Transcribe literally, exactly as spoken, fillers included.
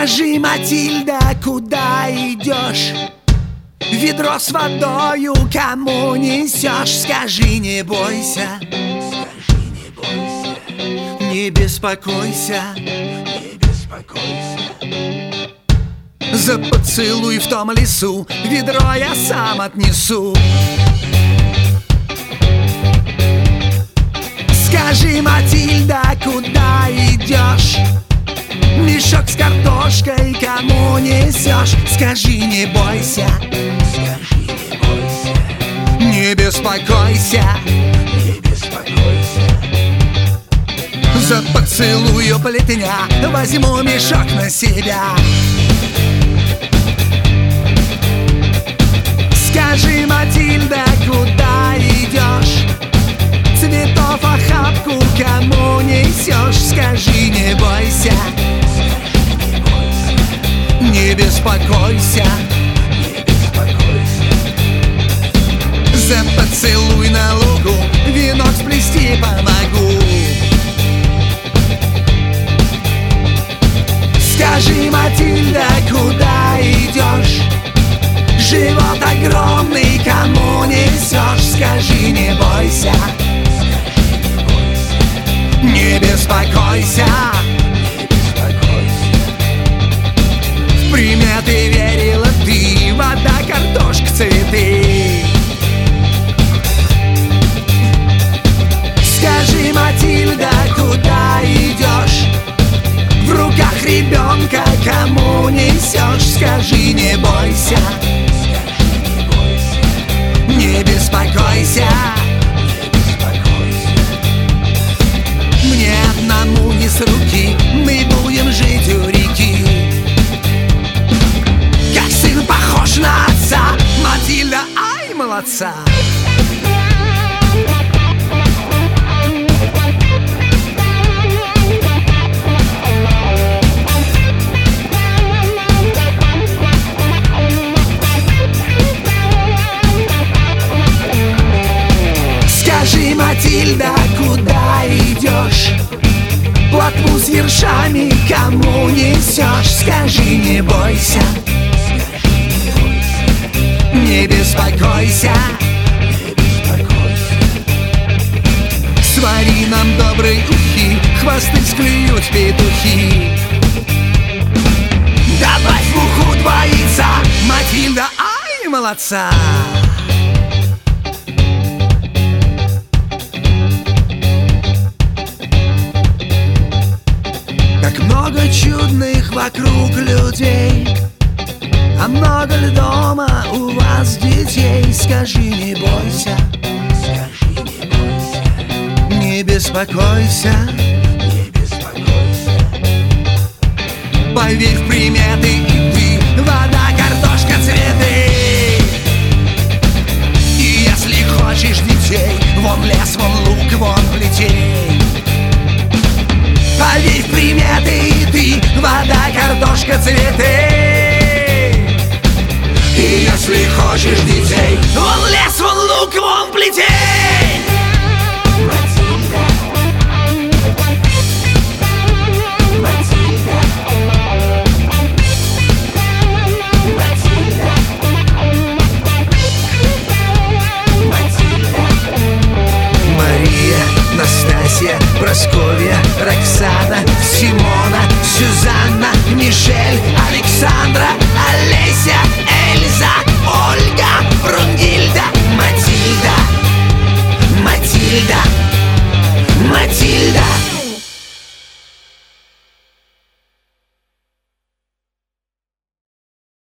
Скажи, Матильда, куда идешь? Ведро с водою кому несешь? Скажи, не бойся, Скажи, не бойся, не беспокойся, не беспокойся. За поцелуй в том лесу ведро я сам отнесу. Скажи, Матильда, куда идешь? Мешок с картошкой кому несешь? Скажи, не бойся, Скажи, не бойся, не беспокойся, не беспокойся. за поцелую плетня возьму мешок на себя. Скажи, Матильда, куда идешь? Цветов охапку кому несешь? Скажи, не бойся, не беспокойся, Не беспокойся. за поцелуй на лугу венок сплести помогу. Скажи, Матильда, куда идешь? Живот огромный кому несешь? Скажи, не бойся, не беспокойся, Не беспокойся. в приметы верила ты, вода, картошка, цветы. Скажи, Матильда, куда идешь? В руках ребенка кому несешь? Скажи, не бойся, не беспокойся, Не беспокойся. мне одному не с руки, мы будем жить у реки. Как сын похож на отца, Матильда, ай, молодца. Скажи, Матильда, куда идешь? Плотву с ершами кому несешь? Скажи, не бойся, не беспокойся, Не беспокойся. свари нам добрые ухи, хвосты склюют петухи. Добавь в уху два яйца, Матильда, ай, молодца. Как много чудных вокруг людей, а много ли дома у вас детей? Скажи, не бойся, Скажи, не бойся, не беспокойся, не беспокойся. поверь в приметы и ты, вода, картошка, цветы. И если хочешь детей, вон лес, вон лук, вон плетей. Поверь в приметы и ты, вода, картошка, цветы. И если хочешь детей, вон лес,